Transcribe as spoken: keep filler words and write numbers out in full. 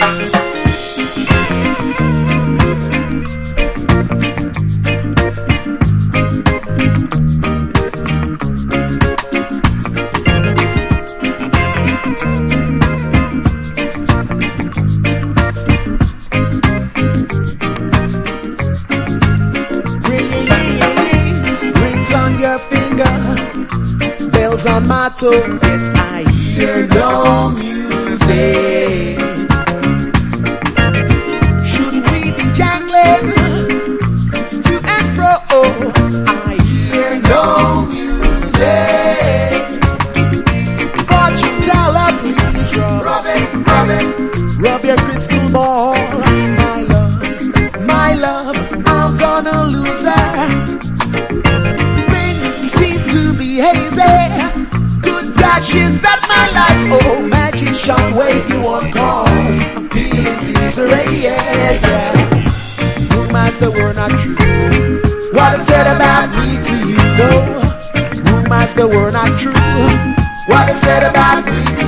On my toe, yet I hear no music. Shouldn't we be jangling to and fro? I hear no music. Fortune teller, please rub, rub it, rub it, rub your crystal ball. My love, my love, I'm gonna lose her. Things seem to be hazy. Is that my life? Oh, magician, wave you on cause I'm feeling disarray, yeah, yeah. Rumors that were not true. What I said about me to you, no. Rumors that were not true. What I said about me to